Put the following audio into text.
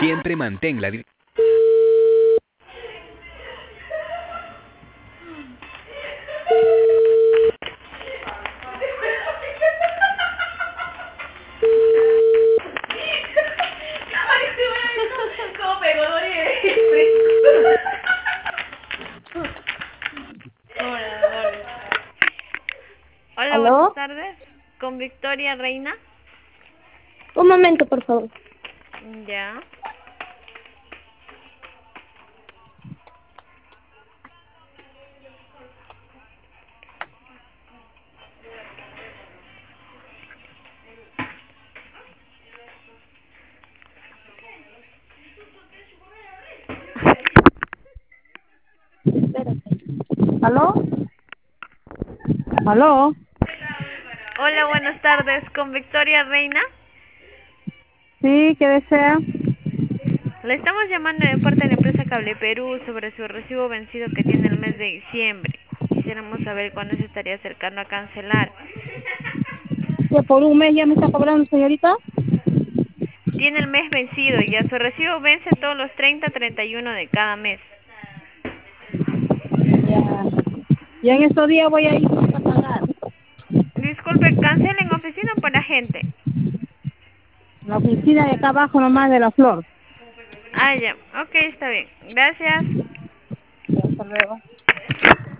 Siempre mantén la... ¿Cómo pegó Dori? Hola, buenas ¿Aló? tardes. ¿Con Victoria Reina? Un momento, por favor. Ya. ¿Aló? ¿Aló? Hola, buenas tardes. ¿Con Victoria Reina? Sí, ¿qué desea? Le estamos llamando de parte de la empresa Cable Perú sobre su recibo vencido que tiene el mes de diciembre. Quisiéramos saber cuándo se estaría acercando a cancelar. ¿Que por un mes ya me está cobrando, señorita? Tiene el mes vencido y ya su recibo vence todos los 30-31 de cada mes. Ya. Y en estos días voy a ir a pagar. Disculpe, ¿cancela en oficina o para gente? La oficina de acá abajo nomás de la flor. Ah, ya. Ok, está bien. Gracias. Ya, hasta luego.